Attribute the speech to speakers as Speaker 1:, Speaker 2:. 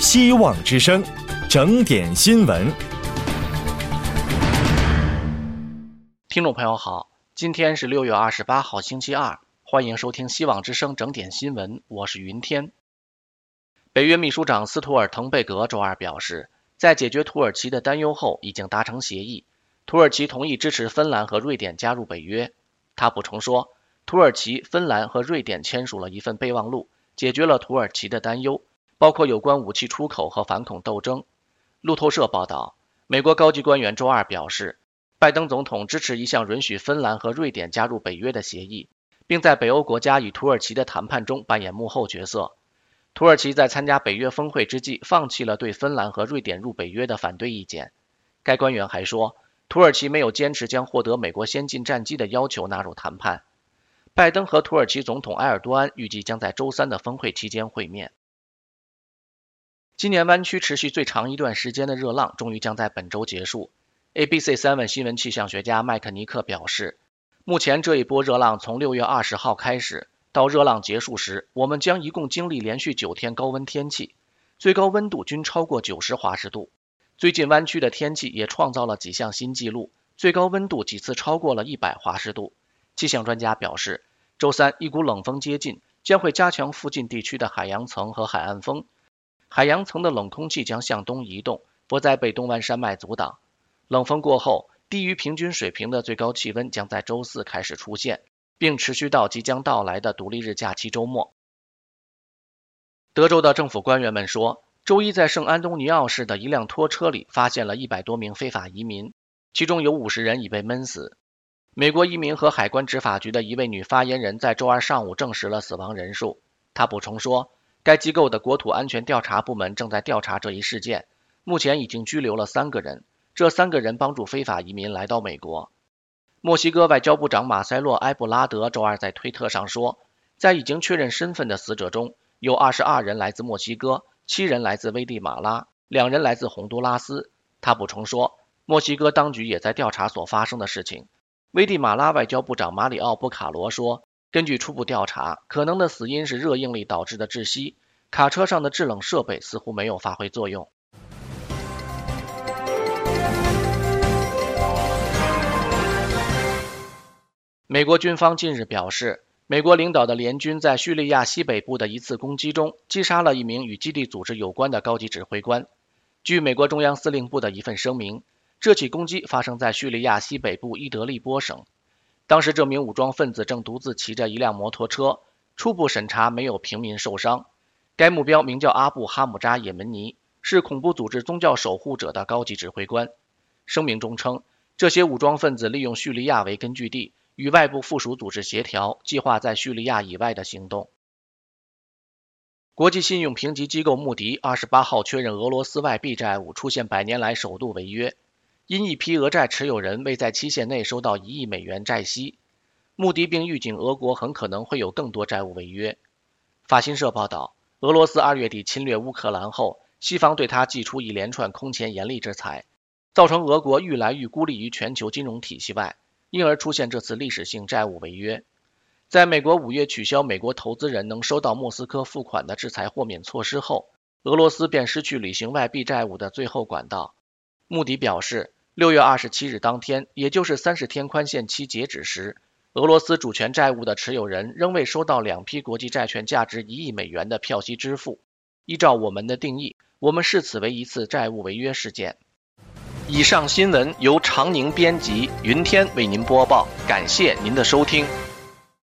Speaker 1: 希望之声，整点新闻。
Speaker 2: 听众朋友好，今天是6月28号星期二，欢迎收听希望之声整点新闻，我是云天。北约秘书长斯图尔滕贝格周二表示，在解决土耳其的担忧后，已经达成协议，土耳其同意支持芬兰和瑞典加入北约。他补充说，土耳其、芬兰和瑞典签署了一份备忘录，解决了土耳其的担忧，包括有关武器出口和反恐斗争。路透社报道，美国高级官员周二表示，拜登总统支持一项允许芬兰和瑞典加入北约的协议，并在北欧国家与土耳其的谈判中扮演幕后角色。土耳其在参加北约峰会之际，放弃了对芬兰和瑞典入北约的反对意见。该官员还说，土耳其没有坚持将获得美国先进战机的要求纳入谈判。拜登和土耳其总统埃尔多安预计将在周三的峰会期间会面。今年湾区持续最长一段时间的热浪终于将在本周结束。ABC7 新闻气象学家麦克尼克表示，目前这一波热浪从6月20号开始，到热浪结束时，我们将一共经历连续9天高温天气，最高温度均超过90华氏度。最近湾区的天气也创造了几项新纪录，最高温度几次超过了100华氏度。气象专家表示，周三一股冷风接近，将会加强附近地区的海洋层和海岸风。海洋层的冷空气将向东移动，不再被东湾山脉阻挡。冷风过后，低于平均水平的最高气温将在周四开始出现，并持续到即将到来的独立日假期周末。德州的政府官员们说，周一在圣安东尼奥市的一辆拖车里发现了100多名非法移民，其中有50人已被闷死。美国移民和海关执法局的一位女发言人在周二上午证实了死亡人数。她补充说，该机构的国土安全调查部门正在调查这一事件，目前已经拘留了3个人，这3个人帮助非法移民来到美国。墨西哥外交部长马塞洛·埃布拉德周二在推特上说，在已经确认身份的死者中，有22人来自墨西哥，7人来自危地马拉，2人来自洪都拉斯。他补充说，墨西哥当局也在调查所发生的事情。危地马拉外交部长马里奥·布卡罗说，根据初步调查，可能的死因是热应力导致的窒息，卡车上的制冷设备似乎没有发挥作用。美国军方近日表示，美国领导的联军在叙利亚西北部的一次攻击中击杀了一名与基地组织有关的高级指挥官。据美国中央司令部的一份声明，这起攻击发生在叙利亚西北部伊德利波省。当时这名武装分子正独自骑着一辆摩托车，初步审查没有平民受伤。该目标名叫阿布哈姆扎也门尼，是恐怖组织宗教守护者的高级指挥官。声明中称，这些武装分子利用叙利亚为根据地，与外部附属组织协调，计划在叙利亚以外的行动。国际信用评级机构穆迪28号确认俄罗斯外币债务出现100年来首度违约，因一批俄债持有人未在期限内收到1亿美元债息。穆迪并预警俄国很可能会有更多债务违约。法新社报道，俄罗斯2月底侵略乌克兰后，西方对他祭出一连串空前严厉制裁，造成俄国愈来愈孤立于全球金融体系外，因而出现这次历史性债务违约。在美国5月取消美国投资人能收到莫斯科付款的制裁豁免措施后，俄罗斯便失去履行外币债务的最后管道。穆迪表示，6月27日当天，也就是30天宽限期截止时，俄罗斯主权债务的持有人仍未收到2批国际债券价值1亿美元的票息支付。依照我们的定义，我们视此为一次债务违约事件。以上新闻由常宁编辑，云天为您播报，感谢您的收听。